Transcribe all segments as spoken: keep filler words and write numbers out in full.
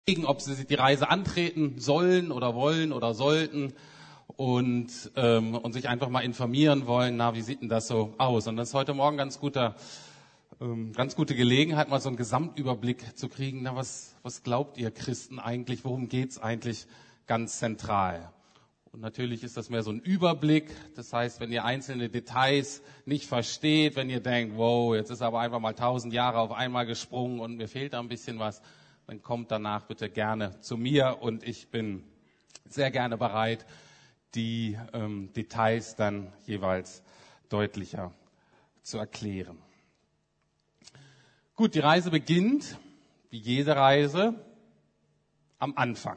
ob sie die Reise antreten sollen oder wollen oder sollten und, ähm, und sich einfach mal informieren wollen, na, wie sieht denn das so aus? Und das ist heute Morgen ganz guter, ähm, ganz gute Gelegenheit, mal so einen Gesamtüberblick zu kriegen. Na, was, was glaubt ihr Christen eigentlich? Worum geht's eigentlich ganz zentral? Und natürlich ist das mehr so ein Überblick. Das heißt, wenn ihr einzelne Details nicht versteht, wenn ihr denkt, wow, jetzt ist aber einfach mal tausend Jahre auf einmal gesprungen und mir fehlt da ein bisschen was, dann kommt danach bitte gerne zu mir und ich bin sehr gerne bereit, die ähm, Details dann jeweils deutlicher zu erklären. Gut, die Reise beginnt, wie jede Reise, am Anfang.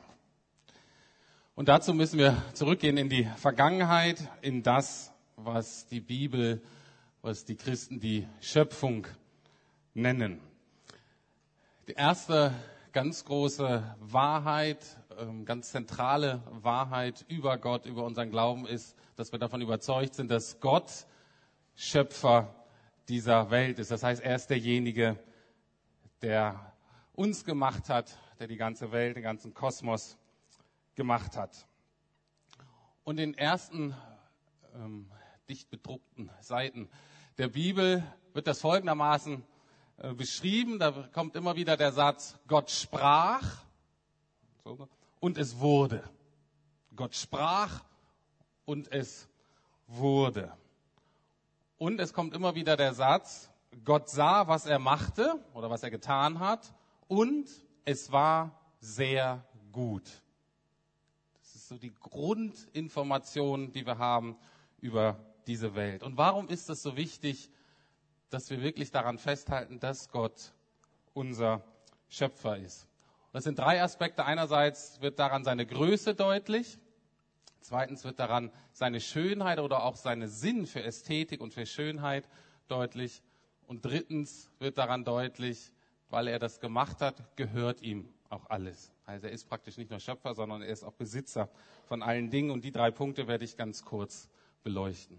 Und dazu müssen wir zurückgehen in die Vergangenheit, in das, was die Bibel, was die Christen die Schöpfung nennen. Die erste ganz große Wahrheit, ganz zentrale Wahrheit über Gott, über unseren Glauben ist, dass wir davon überzeugt sind, dass Gott Schöpfer dieser Welt ist. Das heißt, er ist derjenige, der uns gemacht hat, der die ganze Welt, den ganzen Kosmos gemacht hat. Und in den ersten ähm, dicht bedruckten Seiten der Bibel wird das folgendermaßen beschrieben, da kommt immer wieder der Satz, Gott sprach und es wurde. Gott sprach und es wurde. Und es kommt immer wieder der Satz, Gott sah, was er machte oder was er getan hat und es war sehr gut. Das ist so die Grundinformation, die wir haben über diese Welt. Und warum ist es so wichtig, dass wir wirklich daran festhalten, dass Gott unser Schöpfer ist? Das sind drei Aspekte. Einerseits wird daran seine Größe deutlich. Zweitens wird daran seine Schönheit oder auch seine Sinn für Ästhetik und für Schönheit deutlich. Und drittens wird daran deutlich, weil er das gemacht hat, gehört ihm auch alles. Also er ist praktisch nicht nur Schöpfer, sondern er ist auch Besitzer von allen Dingen. Und die drei Punkte werde ich ganz kurz beleuchten.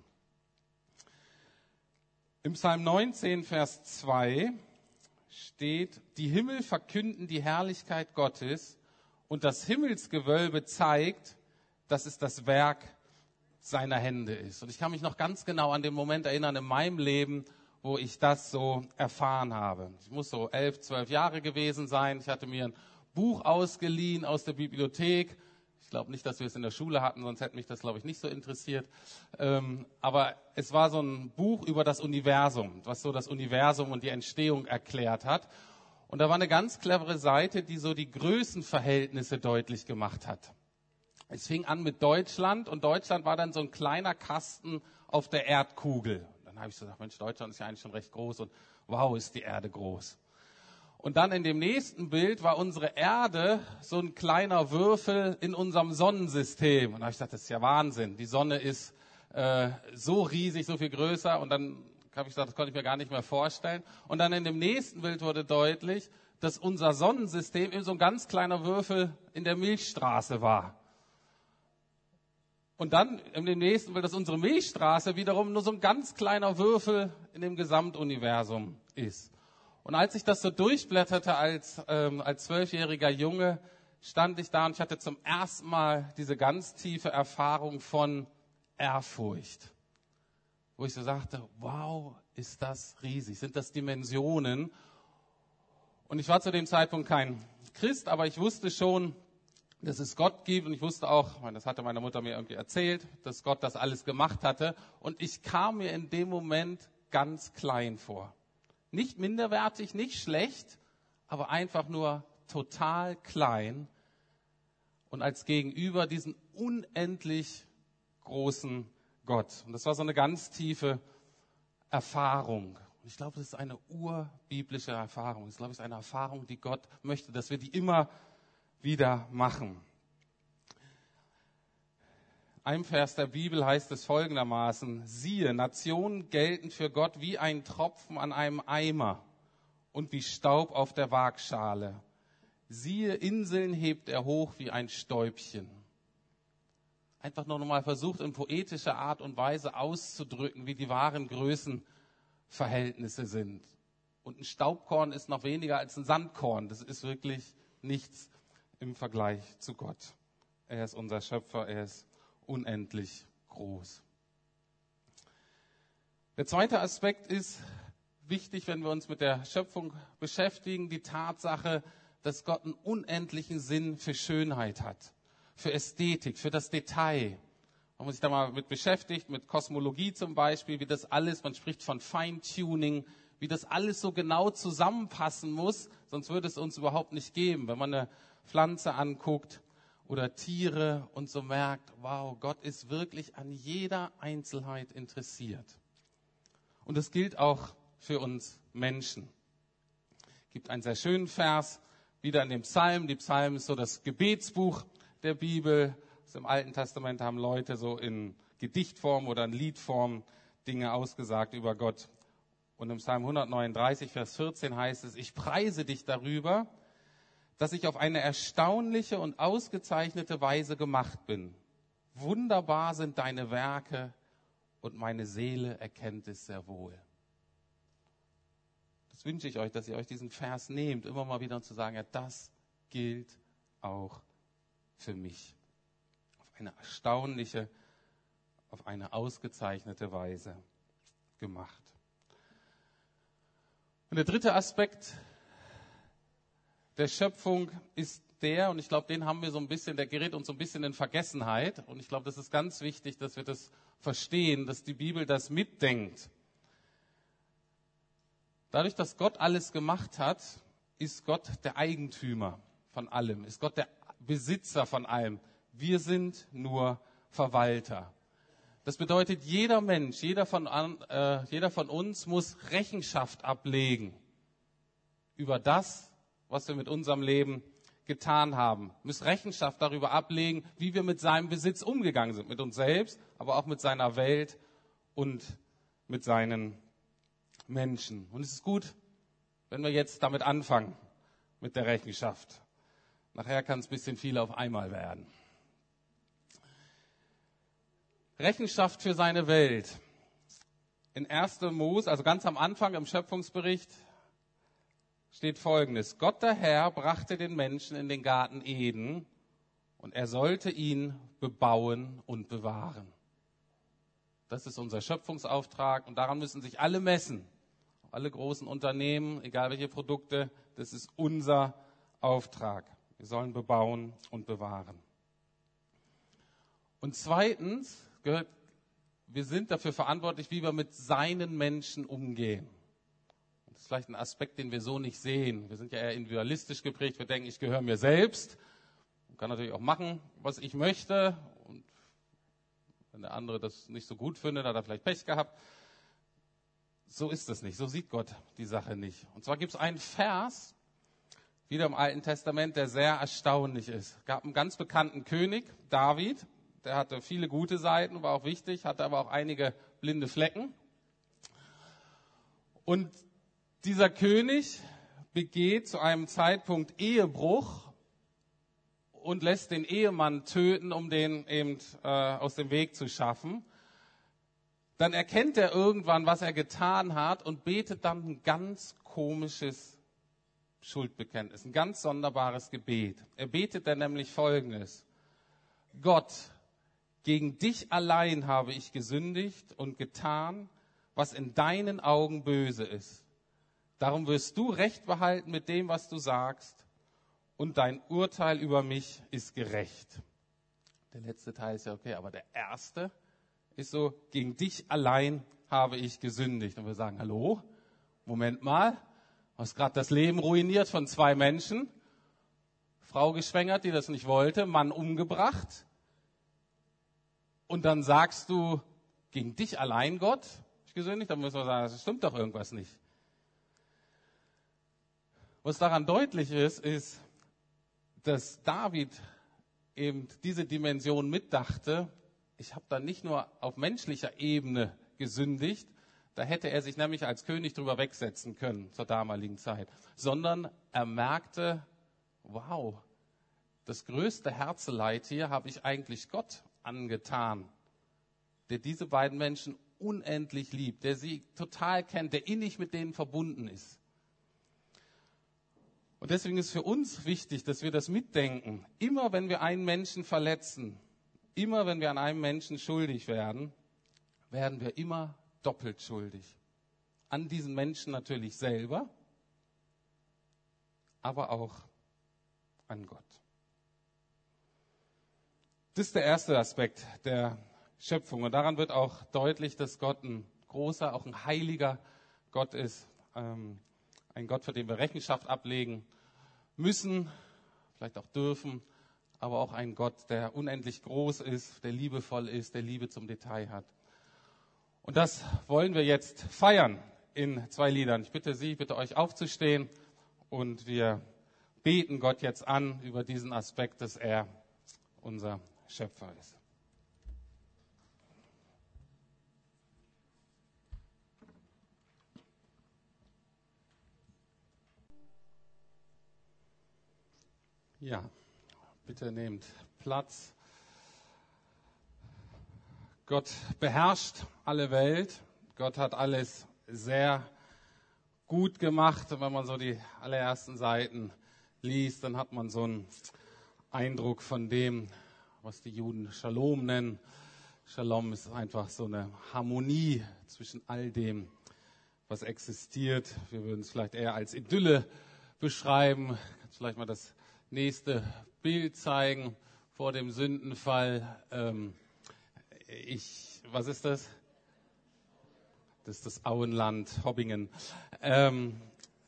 Im Psalm neunzehn, Vers zwei steht, die Himmel verkünden die Herrlichkeit Gottes und das Himmelsgewölbe zeigt, dass es das Werk seiner Hände ist. Und ich kann mich noch ganz genau an den Moment erinnern in meinem Leben, wo ich das so erfahren habe. Ich muss so elf, zwölf Jahre gewesen sein. Ich hatte mir ein Buch ausgeliehen aus der Bibliothek. Ich glaube nicht, dass wir es in der Schule hatten, sonst hätte mich das, glaube ich, nicht so interessiert. Ähm, aber es war so ein Buch über das Universum, was so das Universum und die Entstehung erklärt hat. Und da war eine ganz clevere Seite, die so die Größenverhältnisse deutlich gemacht hat. Es fing an mit Deutschland und Deutschland war dann so ein kleiner Kasten auf der Erdkugel. Dann habe ich so gedacht, Mensch, Deutschland ist ja eigentlich schon recht groß und wow, ist die Erde groß. Und dann in dem nächsten Bild war unsere Erde so ein kleiner Würfel in unserem Sonnensystem. Und da habe ich gedacht, das ist ja Wahnsinn. Die Sonne ist äh, so riesig, so viel größer. Und dann habe ich gesagt, das konnte ich mir gar nicht mehr vorstellen. Und dann in dem nächsten Bild wurde deutlich, dass unser Sonnensystem eben so ein ganz kleiner Würfel in der Milchstraße war. Und dann in dem nächsten Bild, dass unsere Milchstraße wiederum nur so ein ganz kleiner Würfel in dem Gesamtuniversum ist. Und als ich das so durchblätterte als ähm, als zwölfjähriger Junge, stand ich da und ich hatte zum ersten Mal diese ganz tiefe Erfahrung von Ehrfurcht. Wo ich so sagte, wow, ist das riesig, sind das Dimensionen. Und ich war zu dem Zeitpunkt kein Christ, aber ich wusste schon, dass es Gott gibt. Und ich wusste auch, das hatte meine Mutter mir irgendwie erzählt, dass Gott das alles gemacht hatte. Und ich kam mir in dem Moment ganz klein vor. Nicht minderwertig, nicht schlecht, aber einfach nur total klein und als Gegenüber diesen unendlich großen Gott. Und das war so eine ganz tiefe Erfahrung. Und ich glaube, das ist eine urbiblische Erfahrung. Ich glaube, es ist eine Erfahrung, die Gott möchte, dass wir die immer wieder machen. Einem Vers der Bibel heißt es folgendermaßen, siehe, Nationen gelten für Gott wie ein Tropfen an einem Eimer und wie Staub auf der Waagschale. Siehe, Inseln hebt er hoch wie ein Stäubchen. Einfach noch mal versucht, in poetischer Art und Weise auszudrücken, wie die wahren Größenverhältnisse sind. Und ein Staubkorn ist noch weniger als ein Sandkorn. Das ist wirklich nichts im Vergleich zu Gott. Er ist unser Schöpfer, er ist unendlich groß. Der zweite Aspekt ist wichtig, wenn wir uns mit der Schöpfung beschäftigen, die Tatsache, dass Gott einen unendlichen Sinn für Schönheit hat, für Ästhetik, für das Detail. Wenn man sich da mal mit beschäftigt, mit Kosmologie zum Beispiel, wie das alles, man spricht von Feintuning, wie das alles so genau zusammenpassen muss, sonst würde es uns überhaupt nicht geben. Wenn man eine Pflanze anguckt oder Tiere und so merkt, wow, Gott ist wirklich an jeder Einzelheit interessiert. Und das gilt auch für uns Menschen. Es gibt einen sehr schönen Vers, wieder in dem Psalm. Die Psalmen ist so das Gebetsbuch der Bibel. Im Alten Testament haben Leute so in Gedichtform oder in Liedform Dinge ausgesagt über Gott. Und im Psalm hundertneununddreißig, Vers vierzehn heißt es, ich preise dich darüber, dass ich auf eine erstaunliche und ausgezeichnete Weise gemacht bin. Wunderbar sind deine Werke und meine Seele erkennt es sehr wohl. Das wünsche ich euch, dass ihr euch diesen Vers nehmt, immer mal wieder und zu sagen, ja, das gilt auch für mich. Auf eine erstaunliche, auf eine ausgezeichnete Weise gemacht. Und der dritte Aspekt der Schöpfung ist der, und ich glaube, den haben wir so ein bisschen, der gerät uns so ein bisschen in Vergessenheit. Und ich glaube, das ist ganz wichtig, dass wir das verstehen, dass die Bibel das mitdenkt. Dadurch, dass Gott alles gemacht hat, ist Gott der Eigentümer von allem, ist Gott der Besitzer von allem. Wir sind nur Verwalter. Das bedeutet, jeder Mensch, jeder von, äh, jeder von uns muss Rechenschaft ablegen über das, was wir mit unserem Leben getan haben. Wir müssen Rechenschaft darüber ablegen, wie wir mit seinem Besitz umgegangen sind, mit uns selbst, aber auch mit seiner Welt und mit seinen Menschen. Und es ist gut, wenn wir jetzt damit anfangen, mit der Rechenschaft. Nachher kann es ein bisschen viel auf einmal werden. Rechenschaft für seine Welt. In erster Mose, also ganz am Anfang im Schöpfungsbericht, steht Folgendes. Gott der Herr brachte den Menschen in den Garten Eden und er sollte ihn bebauen und bewahren. Das ist unser Schöpfungsauftrag und daran müssen sich alle messen. Alle großen Unternehmen, egal welche Produkte, das ist unser Auftrag. Wir sollen bebauen und bewahren. Und zweitens gehört, wir sind dafür verantwortlich, wie wir mit seinen Menschen umgehen. Das ist vielleicht ein Aspekt, den wir so nicht sehen. Wir sind ja eher individualistisch geprägt. Wir denken, ich gehöre mir selbst. Ich kann natürlich auch machen, was ich möchte. Und wenn der andere das nicht so gut findet, hat er vielleicht Pech gehabt. So ist es nicht. So sieht Gott die Sache nicht. Und zwar gibt es einen Vers, wieder im Alten Testament, der sehr erstaunlich ist. Es gab einen ganz bekannten König, David. Der hatte viele gute Seiten, war auch wichtig, hatte aber auch einige blinde Flecken. Und dieser König begeht zu einem Zeitpunkt Ehebruch und lässt den Ehemann töten, um den eben äh, aus dem Weg zu schaffen. Dann erkennt er irgendwann, was er getan hat und betet dann ein ganz komisches Schuldbekenntnis, ein ganz sonderbares Gebet. Er betet dann nämlich Folgendes. Gott, gegen dich allein habe ich gesündigt und getan, was in deinen Augen böse ist. Darum wirst du Recht behalten mit dem, was du sagst, und dein Urteil über mich ist gerecht. Der letzte Teil ist ja okay, aber der erste ist so, gegen dich allein habe ich gesündigt. Und wir sagen, hallo, Moment mal, du hast gerade das Leben ruiniert von zwei Menschen, Frau geschwängert, die das nicht wollte, Mann umgebracht. Und dann sagst du, gegen dich allein, Gott, hab ich gesündigt, dann müssen wir sagen, das stimmt doch irgendwas nicht. Was daran deutlich ist, ist, dass David eben diese Dimension mitdachte, ich habe da nicht nur auf menschlicher Ebene gesündigt, da hätte er sich nämlich als König drüber wegsetzen können zur damaligen Zeit, sondern er merkte, wow, das größte Herzeleid hier habe ich eigentlich Gott angetan, der diese beiden Menschen unendlich liebt, der sie total kennt, der innig mit denen verbunden ist. Und deswegen ist für uns wichtig, dass wir das mitdenken. Immer wenn wir einen Menschen verletzen, immer wenn wir an einem Menschen schuldig werden, werden wir immer doppelt schuldig. An diesen Menschen natürlich selber, aber auch an Gott. Das ist der erste Aspekt der Schöpfung. Und daran wird auch deutlich, dass Gott ein großer, auch ein heiliger Gott ist. Ähm, ein Gott, für den wir Rechenschaft ablegen müssen, vielleicht auch dürfen, aber auch ein Gott, der unendlich groß ist, der liebevoll ist, der Liebe zum Detail hat. Und das wollen wir jetzt feiern in zwei Liedern. Ich bitte Sie, bitte euch aufzustehen und wir beten Gott jetzt an über diesen Aspekt, dass er unser Schöpfer ist. Ja, bitte nehmt Platz. Gott beherrscht alle Welt. Gott hat alles sehr gut gemacht. Und wenn man so die allerersten Seiten liest, dann hat man so einen Eindruck von dem, was die Juden Shalom nennen. Shalom ist einfach so eine Harmonie zwischen all dem, was existiert. Wir würden es vielleicht eher als Idylle beschreiben. Kannst vielleicht mal das nächste Bild zeigen vor dem Sündenfall. Ähm, ich, was ist das? Das ist das Auenland, Hobbingen. Ähm,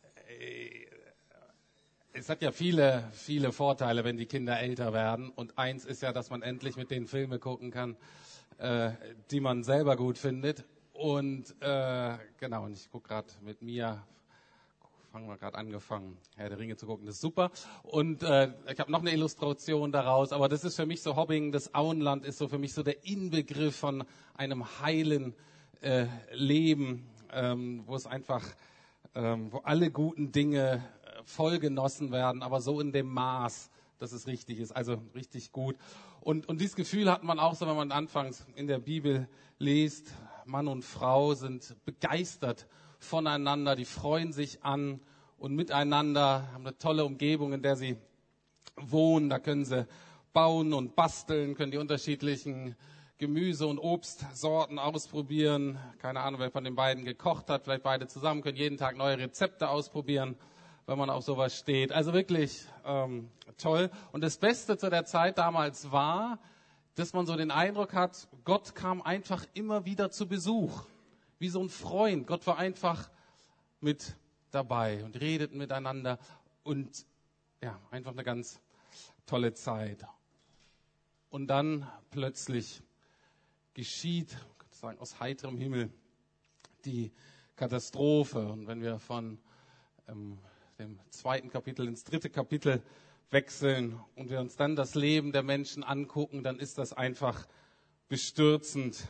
es hat ja viele, viele Vorteile, wenn die Kinder älter werden. Und eins ist ja, dass man endlich mit denen Filme gucken kann, äh, die man selber gut findet. Und äh, genau, und ich gucke gerade mit Mia, fangen wir gerade angefangen, Herr der Ringe zu gucken, das ist super. Und äh, ich habe noch eine Illustration daraus, aber das ist für mich so Hobbingen, das Auenland ist so für mich so der Inbegriff von einem heilen äh, Leben, ähm, wo es einfach, ähm, wo alle guten Dinge voll genossen werden, aber so in dem Maß, dass es richtig ist, also richtig gut. Und, und dieses Gefühl hat man auch so, wenn man anfangs in der Bibel liest, Mann und Frau sind begeistert voneinander, die freuen sich an und miteinander, haben eine tolle Umgebung, in der sie wohnen, da können sie bauen und basteln, können die unterschiedlichen Gemüse- und Obstsorten ausprobieren. Keine Ahnung, wer von den beiden gekocht hat, vielleicht beide zusammen, können jeden Tag neue Rezepte ausprobieren, wenn man auf sowas steht. Also wirklich ähm, toll. Und das Beste zu der Zeit damals war, dass man so den Eindruck hat, Gott kam einfach immer wieder zu Besuch. Wie so ein Freund. Gott war einfach mit dabei und redeten miteinander. Und ja, einfach eine ganz tolle Zeit. Und dann plötzlich geschieht, kann ich sagen, aus heiterem Himmel die Katastrophe. Und wenn wir von ähm, dem zweiten Kapitel ins dritte Kapitel wechseln und wir uns dann das Leben der Menschen angucken, dann ist das einfach bestürzend.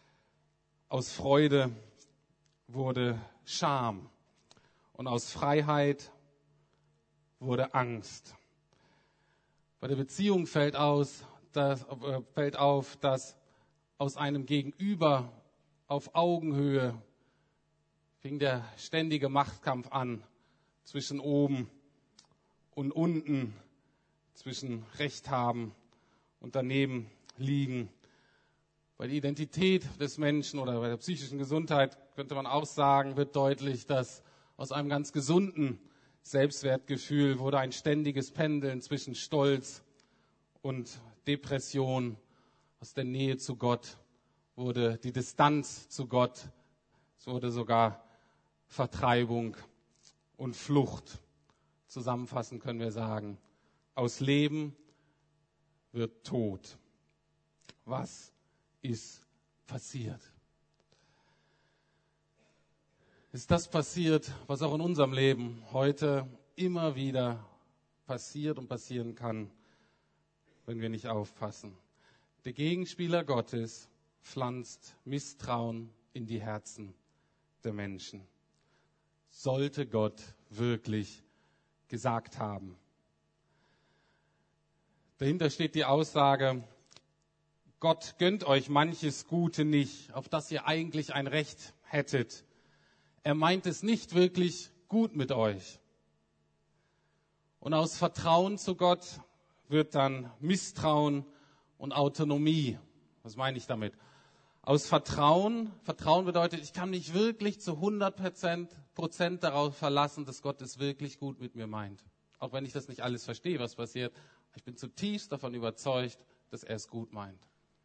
Aus Freude wurde Scham und aus Freiheit wurde Angst. Bei der Beziehung fällt, aus, dass, äh, fällt auf, dass aus einem Gegenüber auf Augenhöhe fing der ständige Machtkampf an zwischen oben und unten, zwischen Recht haben und daneben liegen. Bei der Identität des Menschen oder bei der psychischen Gesundheit könnte man auch sagen, wird deutlich, dass aus einem ganz gesunden Selbstwertgefühl wurde ein ständiges Pendeln zwischen Stolz und Depression. Aus der Nähe zu Gott wurde die Distanz zu Gott. Es wurde sogar Vertreibung und Flucht. Zusammenfassend können wir sagen, aus Leben wird Tod. Was ist passiert? Ist das passiert, was auch in unserem Leben heute immer wieder passiert und passieren kann, wenn wir nicht aufpassen? Der Gegenspieler Gottes pflanzt Misstrauen in die Herzen der Menschen. Sollte Gott wirklich gesagt haben? Dahinter steht die Aussage, Gott gönnt euch manches Gute nicht, auf das ihr eigentlich ein Recht hättet. Er meint es nicht wirklich gut mit euch. Und aus Vertrauen zu Gott wird dann Misstrauen und Autonomie. Was meine ich damit? Aus Vertrauen, Vertrauen bedeutet, ich kann mich wirklich zu hundert Prozent darauf verlassen, dass Gott es wirklich gut mit mir meint. Auch wenn ich das nicht alles verstehe, was passiert. Ich bin zutiefst davon überzeugt, dass er es gut meint.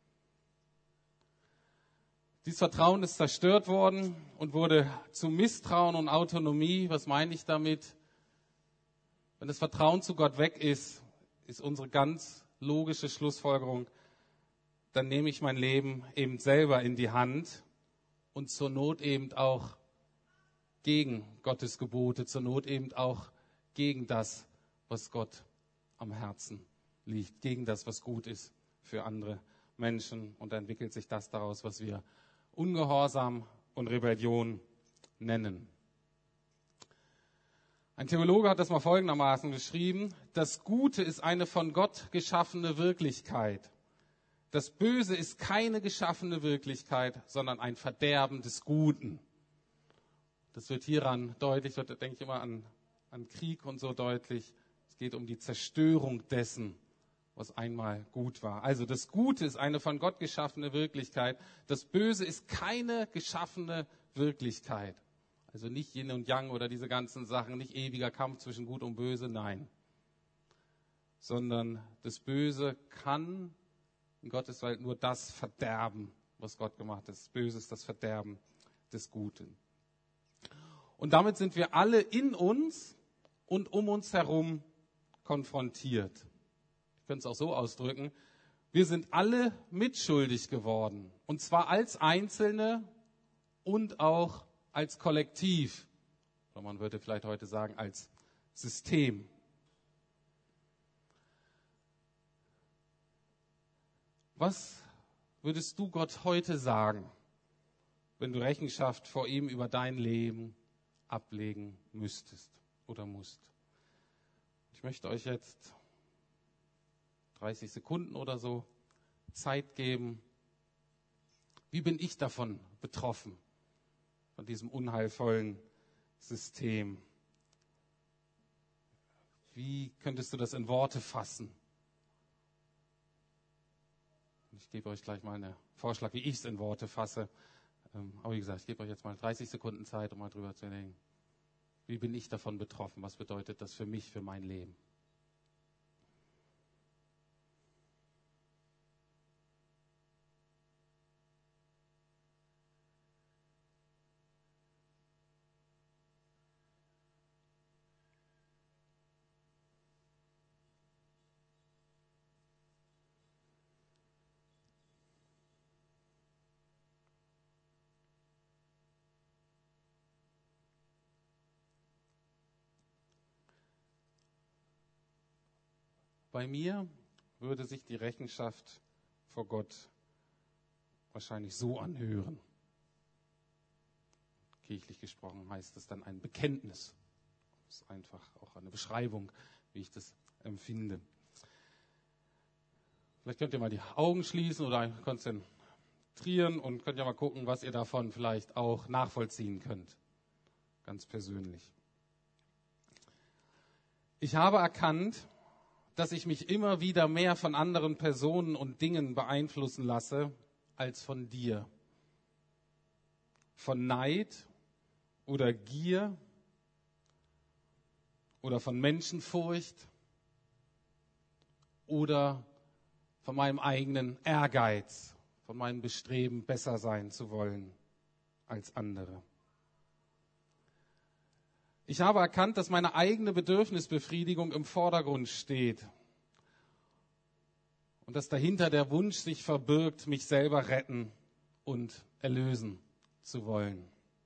Dieses Vertrauen ist zerstört worden und wurde zu Misstrauen und Autonomie. Was meine ich damit? Wenn das Vertrauen zu Gott weg ist, ist unsere ganz logische Schlussfolgerung, dann nehme ich mein Leben eben selber in die Hand und zur Not eben auch gegen Gottes Gebote, zur Not eben auch gegen das, was Gott am Herzen liegt, gegen das, was gut ist für andere Menschen. Und dann entwickelt sich das daraus, was wir Ungehorsam und Rebellion nennen. Ein Theologe hat das mal folgendermaßen beschrieben: Das Gute ist eine von Gott geschaffene Wirklichkeit. Das Böse ist keine geschaffene Wirklichkeit, sondern ein Verderben des Guten. Das wird hieran deutlich, wird, denke ich immer an, an Krieg und so deutlich. Es geht um die Zerstörung dessen, was einmal gut war. Also das Gute ist eine von Gott geschaffene Wirklichkeit. Das Böse ist keine geschaffene Wirklichkeit. Also nicht Yin und Yang oder diese ganzen Sachen, nicht ewiger Kampf zwischen Gut und Böse, nein. Sondern das Böse kann in Gottes Welt nur das verderben, was Gott gemacht hat. Das Böse ist das Verderben des Guten. Und damit sind wir alle in uns und um uns herum konfrontiert. Ich könnte es auch so ausdrücken. Wir sind alle mitschuldig geworden. Und zwar als Einzelne und auch als Kollektiv. Oder man würde vielleicht heute sagen, als System. Was würdest du Gott heute sagen, wenn du Rechenschaft vor ihm über dein Leben ablegen müsstest oder musst? Ich möchte euch jetzt dreißig Sekunden oder so Zeit geben. Wie bin ich davon betroffen, von diesem unheilvollen System? Wie könntest du das in Worte fassen? Ich gebe euch gleich mal einen Vorschlag, wie ich es in Worte fasse. Aber wie gesagt, ich gebe euch jetzt mal dreißig Sekunden Zeit, um mal drüber zu denken. Wie bin ich davon betroffen? Was bedeutet das für mich, für mein Leben? Bei mir würde sich die Rechenschaft vor Gott wahrscheinlich so anhören. Kirchlich gesprochen heißt es dann ein Bekenntnis. Das ist einfach auch eine Beschreibung, wie ich das empfinde. Vielleicht könnt ihr mal die Augen schließen oder konzentrieren und könnt ja mal gucken, was ihr davon vielleicht auch nachvollziehen könnt. Ganz persönlich. Ich habe erkannt, dass ich mich immer wieder mehr von anderen Personen und Dingen beeinflussen lasse, als von dir. Von Neid oder Gier oder von Menschenfurcht oder von meinem eigenen Ehrgeiz, von meinem Bestreben, besser sein zu wollen als andere. Ich habe erkannt, dass meine eigene Bedürfnisbefriedigung im Vordergrund steht und dass dahinter der Wunsch sich verbirgt, mich selber retten und erlösen zu wollen.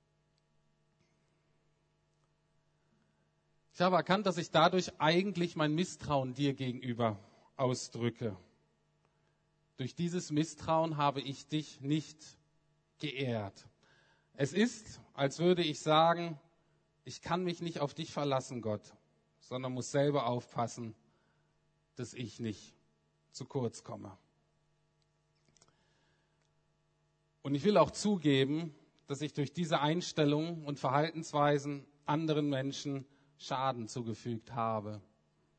Ich habe erkannt, dass ich dadurch eigentlich mein Misstrauen dir gegenüber ausdrücke. Durch dieses Misstrauen habe ich dich nicht geehrt. Es ist, als würde ich sagen, ich kann mich nicht auf dich verlassen, Gott, sondern muss selber aufpassen, dass ich nicht zu kurz komme. Und ich will auch zugeben, dass ich durch diese Einstellung und Verhaltensweisen anderen Menschen Schaden zugefügt habe.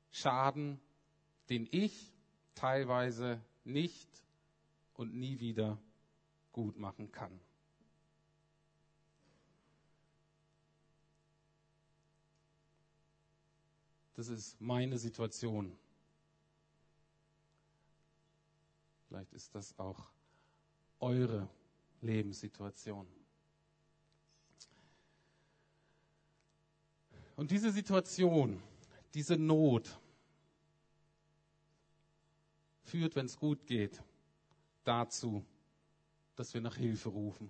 Schaden, den ich teilweise nicht und nie wieder gut machen kann. Das ist meine Situation. Vielleicht ist das auch eure Lebenssituation. Und diese Situation, diese Not führt, wenn es gut geht, dazu, dass wir nach Hilfe rufen.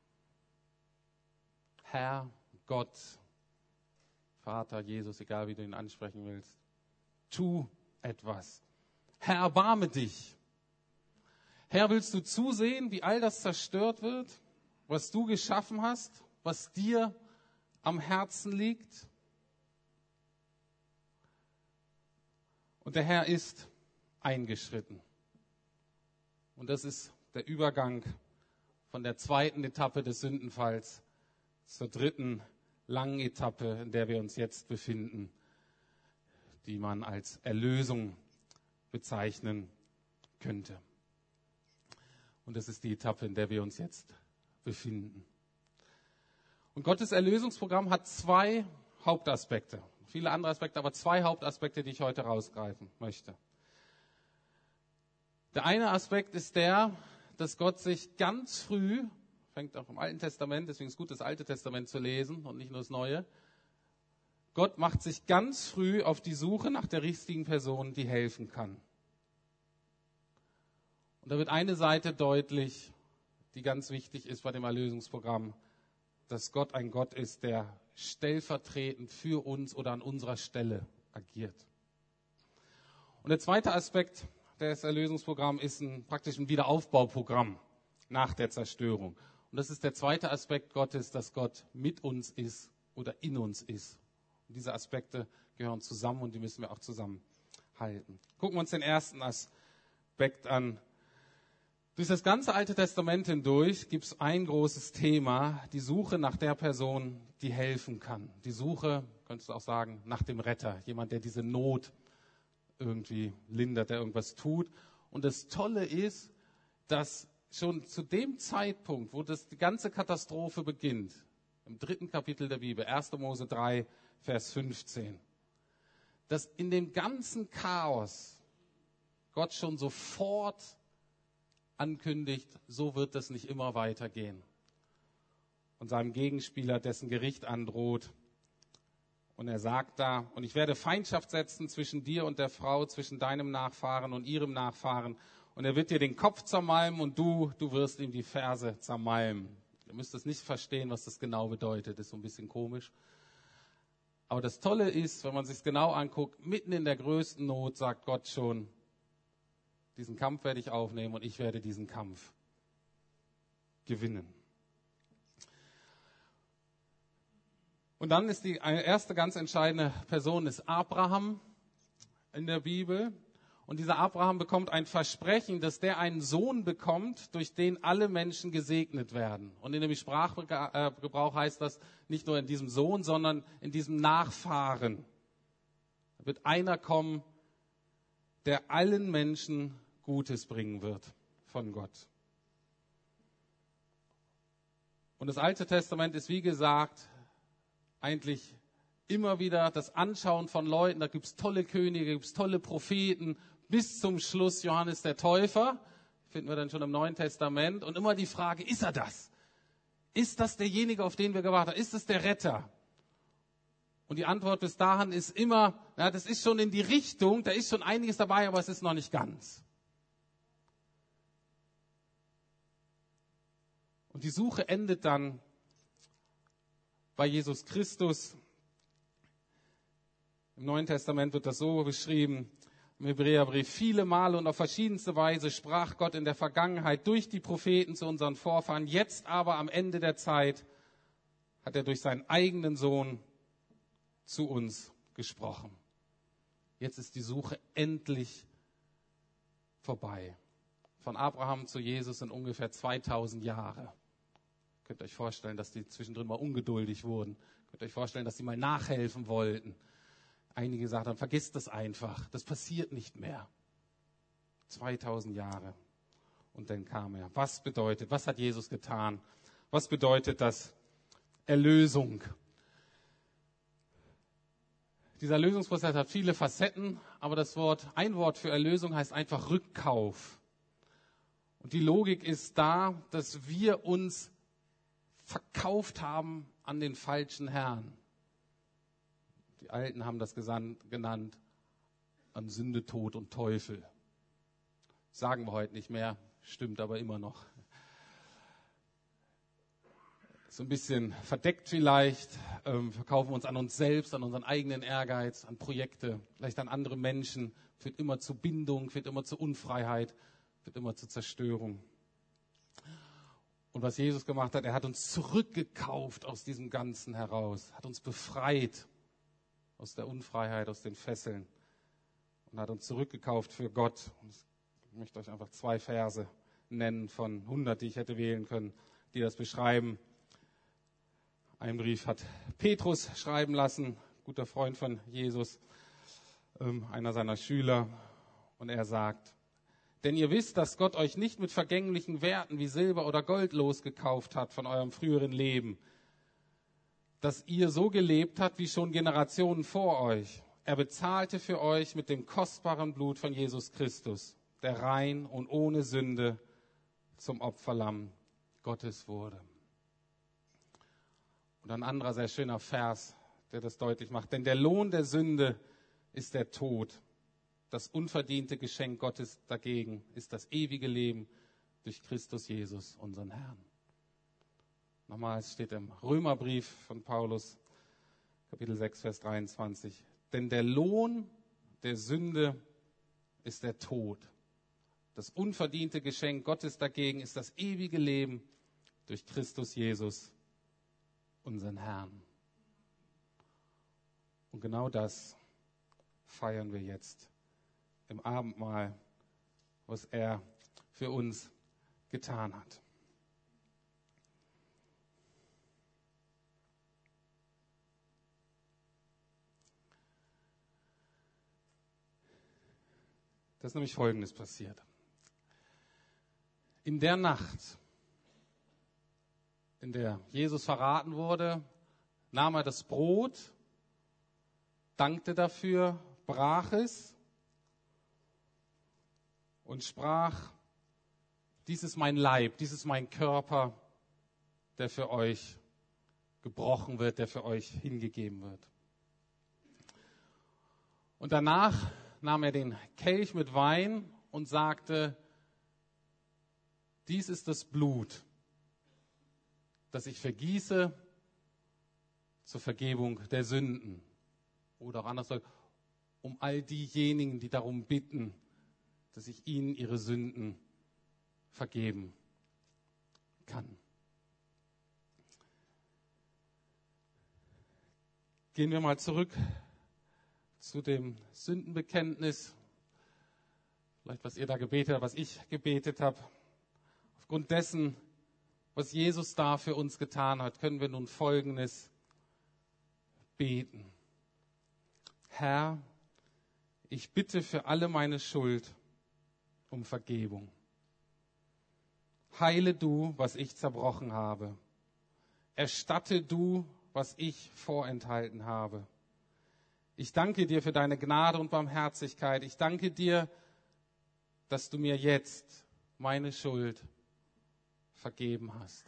Herr, Gott, Vater, Jesus, egal wie du ihn ansprechen willst, tu etwas. Herr, erbarme dich. Herr, willst du zusehen, wie all das zerstört wird, was du geschaffen hast, was dir am Herzen liegt? Und der Herr ist eingeschritten. Und das ist der Übergang von der zweiten Etappe des Sündenfalls zur dritten langen Etappe, in der wir uns jetzt befinden, die man als Erlösung bezeichnen könnte. Und das ist die Etappe, in der wir uns jetzt befinden. Und Gottes Erlösungsprogramm hat zwei Hauptaspekte. Viele andere Aspekte, aber zwei Hauptaspekte, die ich heute rausgreifen möchte. Der eine Aspekt ist der, dass Gott sich ganz früh, fängt auch im Alten Testament, deswegen ist es gut, das Alte Testament zu lesen und nicht nur das Neue. Gott macht sich ganz früh auf die Suche nach der richtigen Person, die helfen kann. Und da wird eine Seite deutlich, die ganz wichtig ist bei dem Erlösungsprogramm, dass Gott ein Gott ist, der stellvertretend für uns oder an unserer Stelle agiert. Und der zweite Aspekt des Erlösungsprogramms ist ein, praktisch ein Wiederaufbauprogramm nach der Zerstörung. Und das ist der zweite Aspekt Gottes, dass Gott mit uns ist oder in uns ist. Und diese Aspekte gehören zusammen und die müssen wir auch zusammenhalten. Gucken wir uns den ersten Aspekt an. Durch das ganze Alte Testament hindurch gibt es ein großes Thema, die Suche nach der Person, die helfen kann. Die Suche, könntest du auch sagen, nach dem Retter. Jemand, der diese Not irgendwie lindert, der irgendwas tut. Und das Tolle ist, dass schon zu dem Zeitpunkt, wo das die ganze Katastrophe beginnt, im dritten Kapitel der Bibel, erster Mose drei, Vers fünfzehn, dass in dem ganzen Chaos Gott schon sofort ankündigt, so wird das nicht immer weitergehen. Und seinem Gegenspieler dessen Gericht androht. Und er sagt da, und ich werde Feindschaft setzen zwischen dir und der Frau, zwischen deinem Nachfahren und ihrem Nachfahren. Und er wird dir den Kopf zermalmen und du, du wirst ihm die Ferse zermalmen. Ihr müsst es nicht verstehen, was das genau bedeutet. Das ist so ein bisschen komisch. Aber das Tolle ist, wenn man sich es genau anguckt, mitten in der größten Not sagt Gott schon, diesen Kampf werde ich aufnehmen und ich werde diesen Kampf gewinnen. Und dann ist die erste ganz entscheidende Person ist Abraham in der Bibel. Und dieser Abraham bekommt ein Versprechen, dass der einen Sohn bekommt, durch den alle Menschen gesegnet werden. Und in dem Sprachgebrauch heißt das nicht nur in diesem Sohn, sondern in diesem Nachfahren. Da wird einer kommen, der allen Menschen Gutes bringen wird von Gott. Und das Alte Testament ist, wie gesagt, eigentlich immer wieder das Anschauen von Leuten. Da gibt es tolle Könige, gibt es tolle Propheten, bis zum Schluss Johannes der Täufer, finden wir dann schon im Neuen Testament. Und immer die Frage, ist er das? Ist das derjenige, auf den wir gewartet haben? Ist es der Retter? Und die Antwort bis dahin ist immer, na, das ist schon in die Richtung, da ist schon einiges dabei, aber es ist noch nicht ganz. Und die Suche endet dann bei Jesus Christus. Im Neuen Testament wird das so beschrieben, im Hebräerbrief, viele Male und auf verschiedenste Weise sprach Gott in der Vergangenheit durch die Propheten zu unseren Vorfahren. Jetzt aber am Ende der Zeit hat er durch seinen eigenen Sohn zu uns gesprochen. Jetzt ist die Suche endlich vorbei. Von Abraham zu Jesus sind ungefähr zweitausend Jahre. Ihr könnt euch vorstellen, dass die zwischendrin mal ungeduldig wurden. Ihr könnt euch vorstellen, dass sie mal nachhelfen wollten. einige gesagt haben, vergiss das einfach, das passiert nicht mehr. zweitausend Jahre. Und dann kam er. Was bedeutet, was hat Jesus getan? Was bedeutet das Erlösung? Dieser Erlösungsprozess hat viele Facetten, aber das Wort, ein Wort für Erlösung heißt einfach Rückkauf. Und die Logik ist da, dass wir uns verkauft haben an den falschen Herrn. Die Alten haben das genannt, an Sünde, Tod und Teufel. Sagen wir heute nicht mehr, stimmt aber immer noch. So ein bisschen verdeckt vielleicht, ähm, verkaufen wir uns an uns selbst, an unseren eigenen Ehrgeiz, an Projekte, vielleicht an andere Menschen, führt immer zu Bindung, führt immer zu Unfreiheit, führt immer zu Zerstörung. Und was Jesus gemacht hat, er hat uns zurückgekauft aus diesem Ganzen heraus, hat uns befreit aus der Unfreiheit, aus den Fesseln und hat uns zurückgekauft für Gott. Und ich möchte euch einfach zwei Verse nennen von hundert, die ich hätte wählen können, die das beschreiben. Einen Brief hat Petrus schreiben lassen, guter Freund von Jesus, einer seiner Schüler. Und er sagt, denn ihr wisst, dass Gott euch nicht mit vergänglichen Werten wie Silber oder Gold losgekauft hat von eurem früheren Leben, dass ihr so gelebt habt wie schon Generationen vor euch. Er bezahlte für euch mit dem kostbaren Blut von Jesus Christus, der rein und ohne Sünde zum Opferlamm Gottes wurde. Und ein anderer sehr schöner Vers, der das deutlich macht. Denn der Lohn der Sünde ist der Tod. Das unverdiente Geschenk Gottes dagegen ist das ewige Leben durch Christus Jesus, unseren Herrn. Nochmal, es steht im Römerbrief von Paulus, Kapitel sechs, Vers dreiundzwanzig. Denn der Lohn der Sünde ist der Tod. Das unverdiente Geschenk Gottes dagegen ist das ewige Leben durch Christus Jesus, unseren Herrn. Und genau das feiern wir jetzt im Abendmahl, was er für uns getan hat. Das ist nämlich Folgendes passiert. In der Nacht, in der Jesus verraten wurde, nahm er das Brot, dankte dafür, brach es und sprach, dies ist mein Leib, dies ist mein Körper, der für euch gebrochen wird, der für euch hingegeben wird. Und danach nahm er den Kelch mit Wein und sagte, dies ist das Blut, das ich vergieße zur Vergebung der Sünden. Oder auch anders gesagt, um all diejenigen, die darum bitten, dass ich ihnen ihre Sünden vergeben kann. Gehen wir mal zurück zu dem Sündenbekenntnis. Vielleicht, was ihr da gebetet habt, was ich gebetet habe. Aufgrund dessen, was Jesus da für uns getan hat, können wir nun Folgendes beten. Herr, ich bitte für alle meine Schuld um Vergebung. Heile du, was ich zerbrochen habe. Erstatte du, was ich vorenthalten habe. Ich danke dir für deine Gnade und Barmherzigkeit. Ich danke dir, dass du mir jetzt meine Schuld vergeben hast.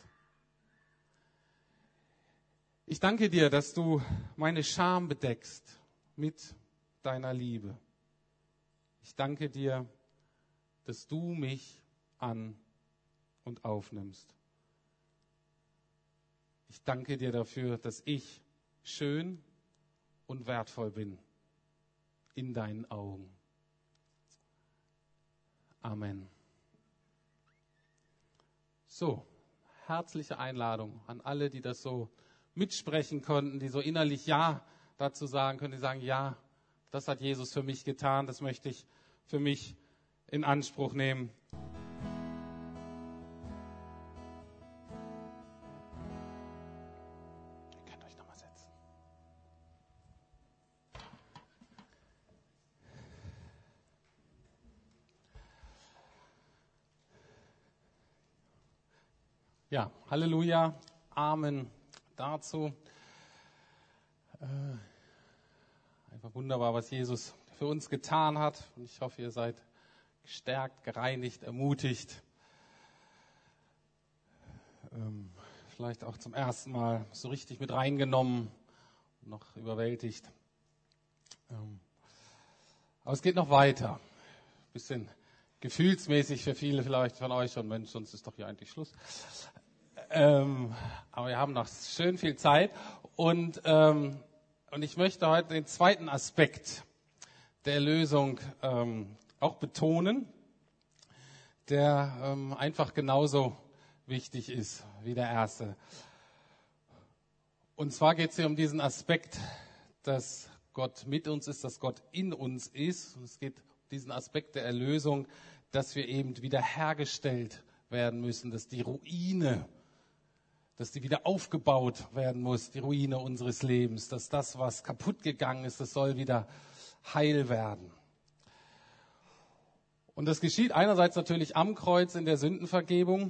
Ich danke dir, dass du meine Scham bedeckst mit deiner Liebe. Ich danke dir, dass du mich an und aufnimmst. Ich danke dir dafür, dass ich schön und wertvoll bin in deinen Augen. Amen. So, herzliche Einladung an alle, die das so mitsprechen konnten, die so innerlich Ja dazu sagen können, die sagen, ja, das hat Jesus für mich getan, das möchte ich für mich in Anspruch nehmen. Ihr könnt euch nochmal setzen. Ja, Halleluja, Amen dazu. Äh, einfach wunderbar, was Jesus für uns getan hat. Und ich hoffe, ihr seid gestärkt, gereinigt, ermutigt. Ähm, vielleicht auch zum ersten Mal so richtig mit reingenommen und noch überwältigt. Ähm, aber es geht noch weiter. Bisschen gefühlsmäßig für viele vielleicht von euch und Mensch, sonst ist doch hier eigentlich Schluss. Ähm, aber wir haben noch schön viel Zeit und, ähm, und ich möchte heute den zweiten Aspekt der Erlösung ähm, auch betonen, der ähm, einfach genauso wichtig ist wie der erste. Und zwar geht es hier um diesen Aspekt, dass Gott mit uns ist, dass Gott in uns ist. Und es geht um diesen Aspekt der Erlösung, dass wir eben wiederhergestellt werden müssen, dass die Ruine, dass die wieder aufgebaut werden muss, die Ruine unseres Lebens, dass das, was kaputt gegangen ist, das soll wieder heil werden. Und das geschieht einerseits natürlich am Kreuz in der Sündenvergebung.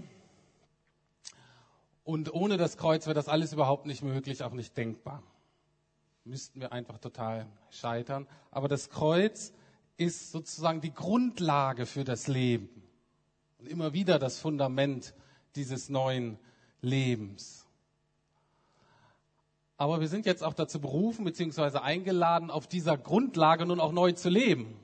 Und ohne das Kreuz wäre das alles überhaupt nicht möglich, auch nicht denkbar. Müssten wir einfach total scheitern. Aber das Kreuz ist sozusagen die Grundlage für das Leben. Und immer wieder das Fundament dieses neuen Lebens. Aber wir sind jetzt auch dazu berufen bzw. eingeladen, auf dieser Grundlage nun auch neu zu leben.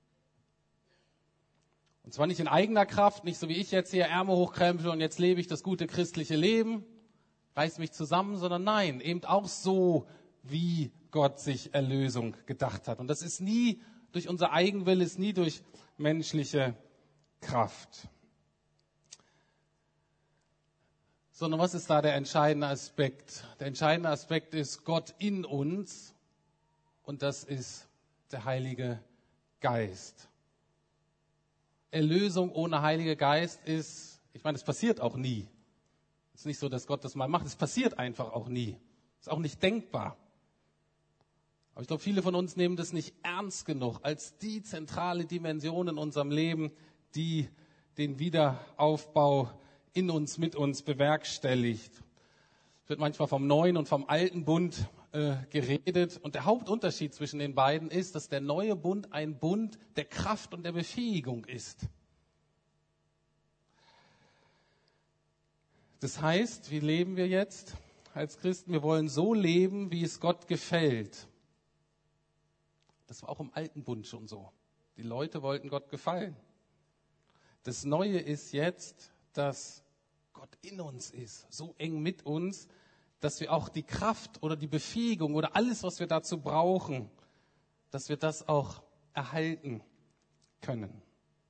Und zwar nicht in eigener Kraft, nicht so wie ich jetzt hier Ärmel hochkrempel und jetzt lebe ich das gute christliche Leben, reiß mich zusammen, sondern nein, eben auch so, wie Gott sich Erlösung gedacht hat. Und das ist nie durch unser Eigenwille, ist nie durch menschliche Kraft. Sondern was ist da der entscheidende Aspekt? Der entscheidende Aspekt ist Gott in uns und das ist der Heilige Geist. Erlösung ohne Heiliger Geist ist, ich meine, es passiert auch nie. Es ist nicht so, dass Gott das mal macht, es passiert einfach auch nie. Ist auch nicht denkbar. Aber ich glaube, viele von uns nehmen das nicht ernst genug als die zentrale Dimension in unserem Leben, die den Wiederaufbau in uns, mit uns bewerkstelligt. Es wird manchmal vom neuen und vom alten Bund äh, geredet. Und der Hauptunterschied zwischen den beiden ist, dass der neue Bund ein Bund der Kraft und der Befähigung ist. Das heißt, wie leben wir jetzt als Christen? Wir wollen so leben, wie es Gott gefällt. Das war auch im alten Bund schon so. Die Leute wollten Gott gefallen. Das Neue ist jetzt, dass Gott in uns ist, so eng mit uns, dass wir auch die Kraft oder die Befähigung oder alles, was wir dazu brauchen, dass wir das auch erhalten können.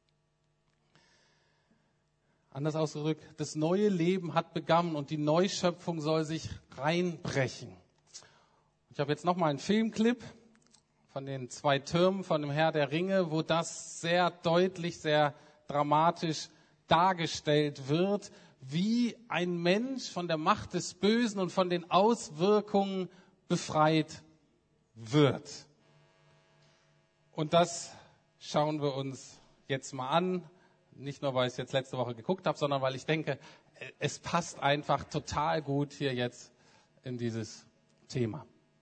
Anders ausgedrückt, das neue Leben hat begonnen und die Neuschöpfung soll sich reinbrechen. Ich habe jetzt nochmal einen Filmclip von den zwei Türmen von dem Herr der Ringe, wo das sehr deutlich, sehr dramatisch dargestellt wird, wie ein Mensch von der Macht des Bösen und von den Auswirkungen befreit wird. Und das schauen wir uns jetzt mal an. Nicht nur, weil ich es jetzt letzte Woche geguckt habe, sondern weil ich denke, es passt einfach total gut hier jetzt in dieses Thema.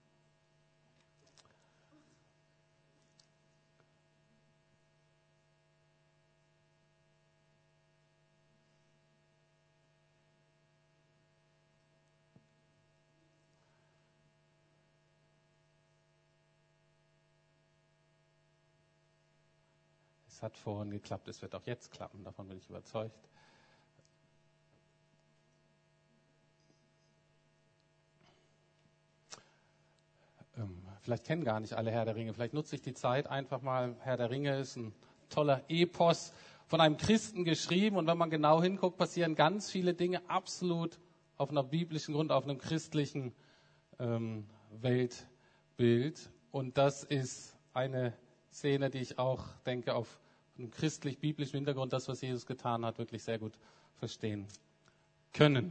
Es hat vorhin geklappt, es wird auch jetzt klappen, davon bin ich überzeugt. Ähm, vielleicht kennen gar nicht alle Herr der Ringe, vielleicht nutze ich die Zeit einfach mal. Herr der Ringe ist ein toller Epos von einem Christen geschrieben und wenn man genau hinguckt, passieren ganz viele Dinge absolut auf einer biblischen Grund, auf einem christlichen ähm, Weltbild. Und das ist eine Szene, die ich auch denke, auf einem christlich-biblischen Hintergrund, das, was Jesus getan hat, wirklich sehr gut verstehen können.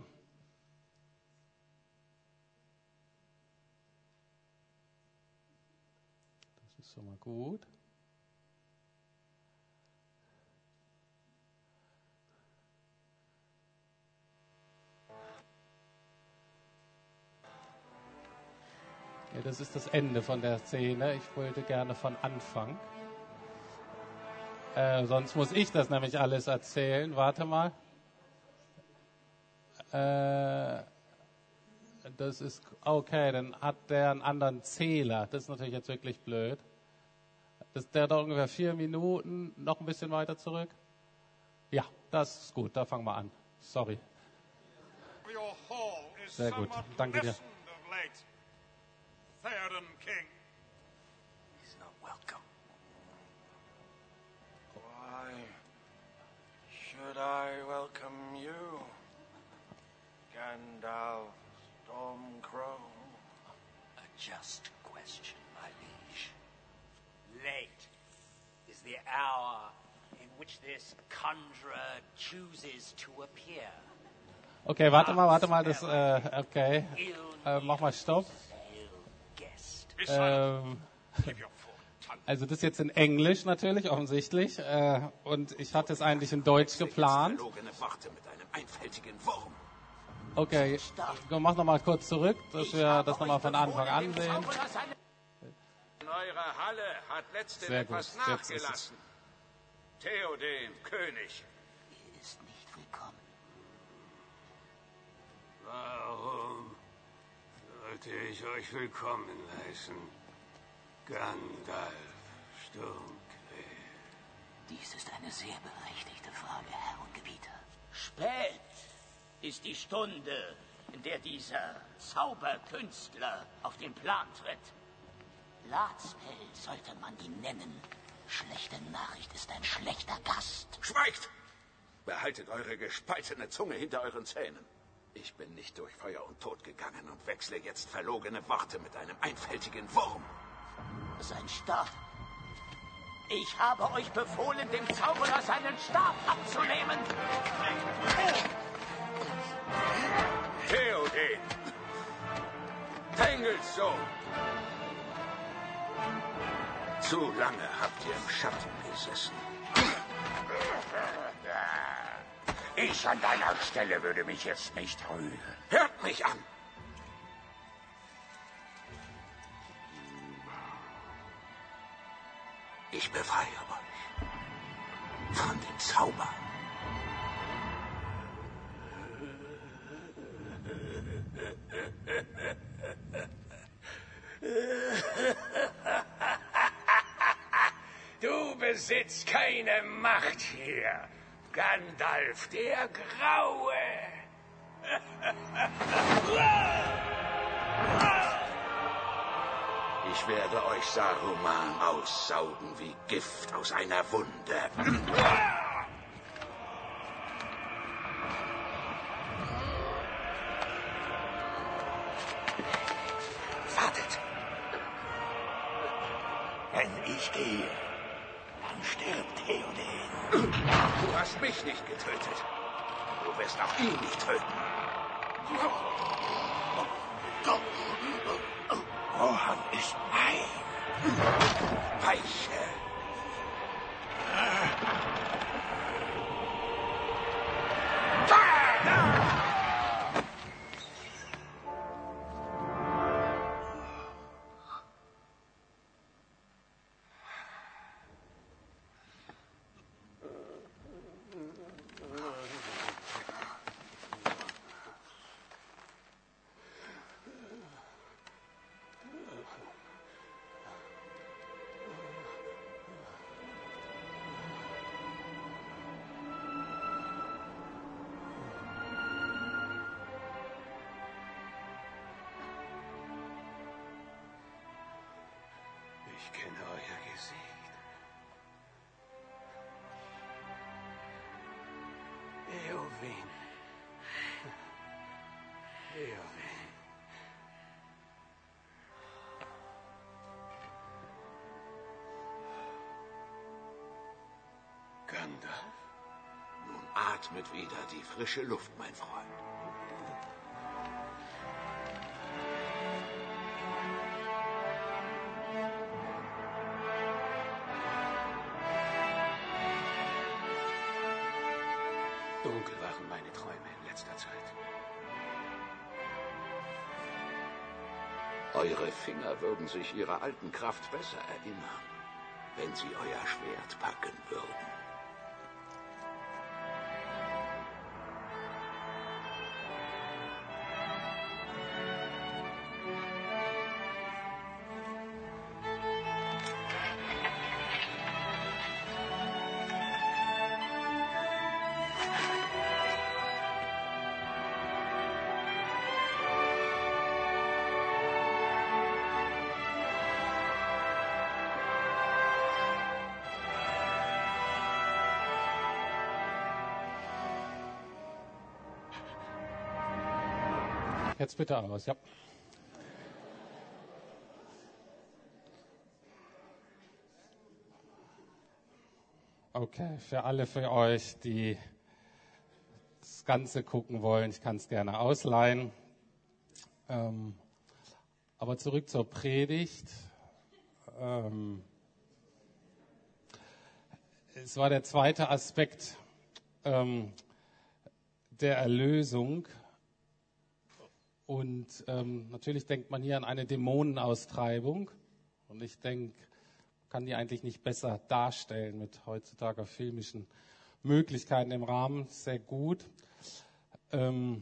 Das ist schon mal gut. Das ist das Ende von der Szene. Ich wollte gerne von Anfang. Äh, sonst muss ich das nämlich alles erzählen. Warte mal. Äh, das ist okay, dann hat der einen anderen Zähler. Das ist natürlich jetzt wirklich blöd. Das, der dauert ungefähr vier Minuten. Noch ein bisschen weiter zurück. Ja, das ist gut. Da fangen wir an. Sorry. Sehr gut. Danke dir. Theoden King. He's not welcome. Why should I welcome you, Gandalf Stormcrow? A just question, my liege. Late is the hour in which this conjurer chooses to appear. Okay, warte mal, warte mal, das, äh, okay. Äh, mach mal Stopp. Ähm, also das jetzt in Englisch natürlich, offensichtlich. Äh, und ich hatte es eigentlich in Deutsch geplant. Okay, mach nochmal kurz zurück, dass wir das nochmal von Anfang an sehen. Eure Halle hat letztens etwas nachgelassen. Theoden, König. Er ist nicht willkommen. Warum sollte ich euch willkommen heißen? Gandalf Sturmquell. Dies ist eine sehr berechtigte Frage, Herr und Gebieter. Spät ist die Stunde, in der dieser Zauberkünstler auf den Plan tritt. Ladspell sollte man ihn nennen. Schlechte Nachricht ist ein schlechter Gast. Schweigt! Behaltet eure gespaltene Zunge hinter euren Zähnen. Ich bin nicht durch Feuer und Tod gegangen und wechsle jetzt verlogene Worte mit einem einfältigen Wurm. Sein Stab. Ich habe euch befohlen, dem Zauberer seinen Stab abzunehmen. Theoden! Tengels Sohn! Zu lange habt ihr im Schatten gesessen. Ich an deiner Stelle würde mich jetzt nicht rühren. Hört mich an! Ich befreie euch von dem Zauber. Du besitzt keine Macht hier, Gandalf der Graue. Ich werde euch Saruman aussaugen wie Gift aus einer Wunde. Wartet! Wenn ich gehe, dann stirbt Theoden. Du hast mich nicht getötet. Du wirst auch ihn nicht töten. Rohan ist mein. Weiche. Ich kenne euer Gesicht. Eowyn. Eowyn. Gandalf. Nun atmet wieder die frische Luft, mein Freund. Dunkel waren meine Träume in letzter Zeit. Eure Finger würden sich ihrer alten Kraft besser erinnern, wenn sie euer Schwert packen würden. Jetzt bitte aus, ja. Okay, für alle für euch, die das Ganze gucken wollen, ich kann es gerne ausleihen. Ähm, aber zurück zur Predigt. Ähm, es war der zweite Aspekt ähm, der Erlösung. Und ähm, natürlich denkt man hier an eine Dämonenaustreibung. Und ich denke, kann die eigentlich nicht besser darstellen mit heutzutage filmischen Möglichkeiten im Rahmen. Sehr gut. Ähm,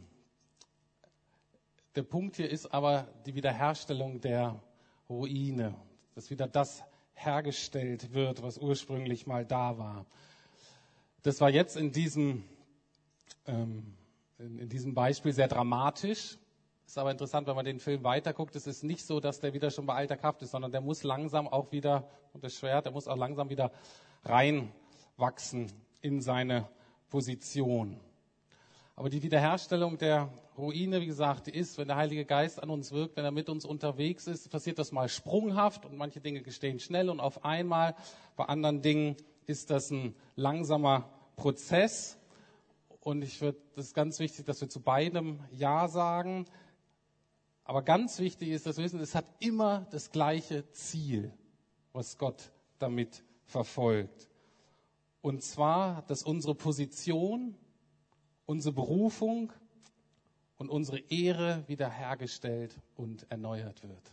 der Punkt hier ist aber die Wiederherstellung der Ruine. Dass wieder das hergestellt wird, was ursprünglich mal da war. Das war jetzt in diesem, ähm, in, in diesem Beispiel sehr dramatisch. Ist aber interessant, wenn man den Film weiterguckt, es ist nicht so, dass der wieder schon bei alter Kraft ist, sondern der muss langsam auch wieder, und das Schwert, der muss auch langsam wieder reinwachsen in seine Position. Aber die Wiederherstellung der Ruine, wie gesagt, die ist, wenn der Heilige Geist an uns wirkt, wenn er mit uns unterwegs ist, passiert das mal sprunghaft und manche Dinge geschehen schnell und auf einmal. Bei anderen Dingen ist das ein langsamer Prozess. Und ich würde, das ist ganz wichtig, dass wir zu beidem Ja sagen. Aber ganz wichtig ist, dass wir wissen, es hat immer das gleiche Ziel, was Gott damit verfolgt. Und zwar, dass unsere Position, unsere Berufung und unsere Ehre wiederhergestellt und erneuert wird.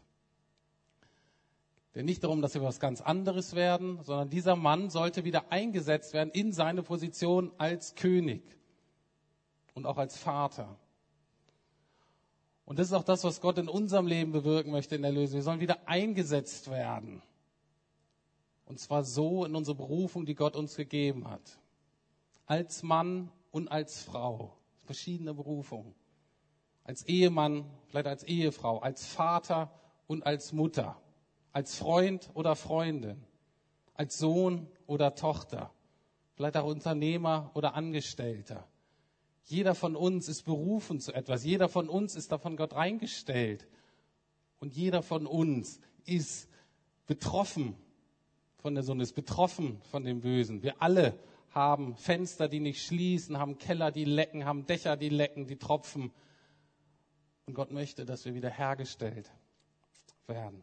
Denn nicht darum, dass wir was ganz anderes werden, sondern dieser Mann sollte wieder eingesetzt werden in seine Position als König und auch als Vater. Und das ist auch das, was Gott in unserem Leben bewirken möchte in der Erlösung. Wir sollen wieder eingesetzt werden. Und zwar so in unsere Berufung, die Gott uns gegeben hat. Als Mann und als Frau. Verschiedene Berufungen. Als Ehemann, vielleicht als Ehefrau, als Vater und als Mutter. Als Freund oder Freundin. Als Sohn oder Tochter. Vielleicht auch Unternehmer oder Angestellter. Jeder von uns ist berufen zu etwas. Jeder von uns ist da von Gott reingestellt. Und jeder von uns ist betroffen von der Sünde, ist betroffen von dem Bösen. Wir alle haben Fenster, die nicht schließen, haben Keller, die lecken, haben Dächer, die lecken, die tropfen. Und Gott möchte, dass wir wieder hergestellt werden.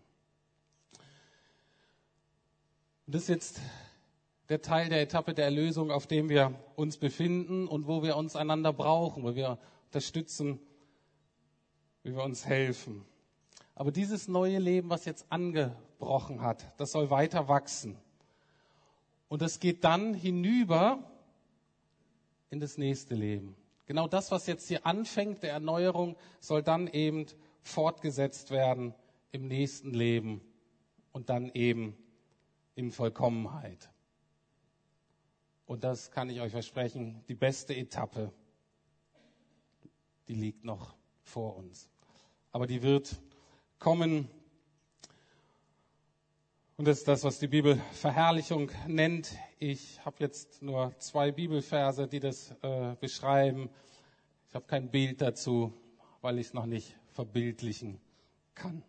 Und das ist jetzt der Teil der Etappe der Erlösung, auf dem wir uns befinden und wo wir uns einander brauchen, wo wir unterstützen, wie wir uns helfen. Aber dieses neue Leben, was jetzt angebrochen hat, das soll weiter wachsen. Und das geht dann hinüber in das nächste Leben. Genau das, was jetzt hier anfängt, der Erneuerung, soll dann eben fortgesetzt werden im nächsten Leben und dann eben in Vollkommenheit. Und das kann ich euch versprechen, die beste Etappe, die liegt noch vor uns. Aber die wird kommen. Und das ist das, was die Bibel Verherrlichung nennt. Ich habe jetzt nur zwei Bibelverse, die das äh, beschreiben. Ich habe kein Bild dazu, weil ich es noch nicht verbildlichen kann.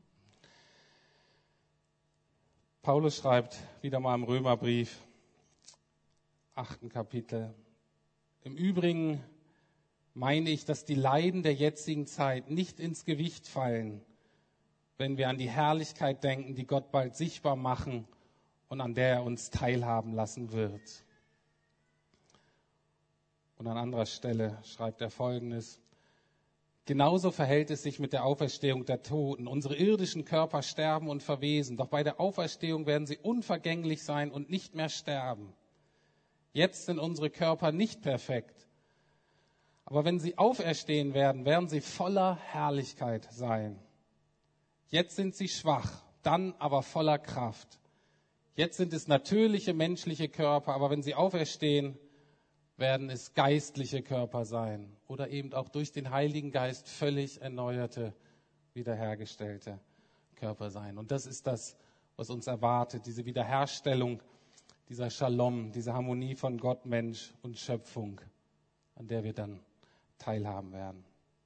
Paulus schreibt wieder mal im Römerbrief, achten Kapitel. Im Übrigen meine ich, dass die Leiden der jetzigen Zeit nicht ins Gewicht fallen, wenn wir an die Herrlichkeit denken, die Gott bald sichtbar machen und an der er uns teilhaben lassen wird. Und an anderer Stelle schreibt er Folgendes: Genauso verhält es sich mit der Auferstehung der Toten. Unsere irdischen Körper sterben und verwesen, doch bei der Auferstehung werden sie unvergänglich sein und nicht mehr sterben. Jetzt sind unsere Körper nicht perfekt, aber wenn sie auferstehen werden, werden sie voller Herrlichkeit sein. Jetzt sind sie schwach, dann aber voller Kraft. Jetzt sind es natürliche menschliche Körper, aber wenn sie auferstehen, werden es geistliche Körper sein oder eben auch durch den Heiligen Geist völlig erneuerte, wiederhergestellte Körper sein. Und das ist das, was uns erwartet, diese Wiederherstellung, dieser Shalom, diese Harmonie von Gott, Mensch und Schöpfung, an der wir dann teilhaben werden.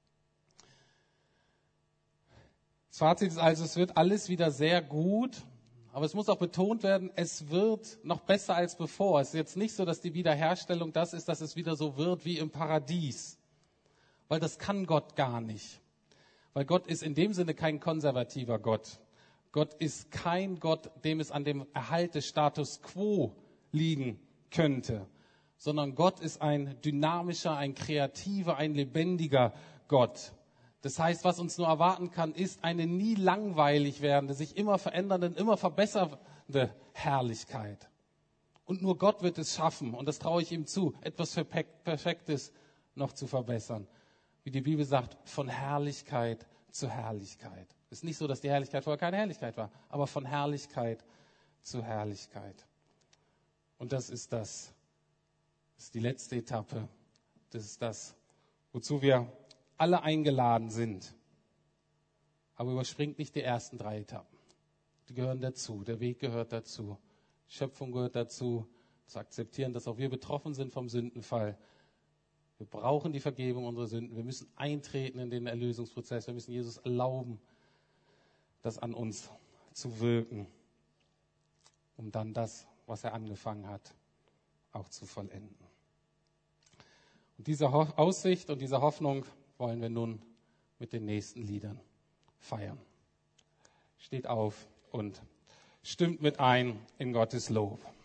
Das Fazit ist also, es wird alles wieder sehr gut. Aber es muss auch betont werden, es wird noch besser als bevor. Es ist jetzt nicht so, dass die Wiederherstellung das ist, dass es wieder so wird wie im Paradies. Weil das kann Gott gar nicht. Weil Gott ist in dem Sinne kein konservativer Gott. Gott ist kein Gott, dem es an dem Erhalt des Status quo liegen könnte. Sondern Gott ist ein dynamischer, ein kreativer, ein lebendiger Gott. Das heißt, was uns nur erwarten kann, ist eine nie langweilig werdende, sich immer verändernde, immer verbessernde Herrlichkeit. Und nur Gott wird es schaffen, und das traue ich ihm zu, etwas Perfektes noch zu verbessern. Wie die Bibel sagt, von Herrlichkeit zu Herrlichkeit. Es ist nicht so, dass die Herrlichkeit vorher keine Herrlichkeit war, aber von Herrlichkeit zu Herrlichkeit. Und das ist das, das ist die letzte Etappe. Das ist das, wozu wir alle eingeladen sind. Aber überspringt nicht die ersten drei Etappen. Die gehören dazu. Der Weg gehört dazu. Schöpfung gehört dazu. Zu akzeptieren, dass auch wir betroffen sind vom Sündenfall. Wir brauchen die Vergebung unserer Sünden. Wir müssen eintreten in den Erlösungsprozess. Wir müssen Jesus erlauben, das an uns zu wirken, um dann das, was er angefangen hat, auch zu vollenden. Und diese Aussicht und diese Hoffnung wollen wir nun mit den nächsten Liedern feiern. Steht auf und stimmt mit ein in Gottes Lob.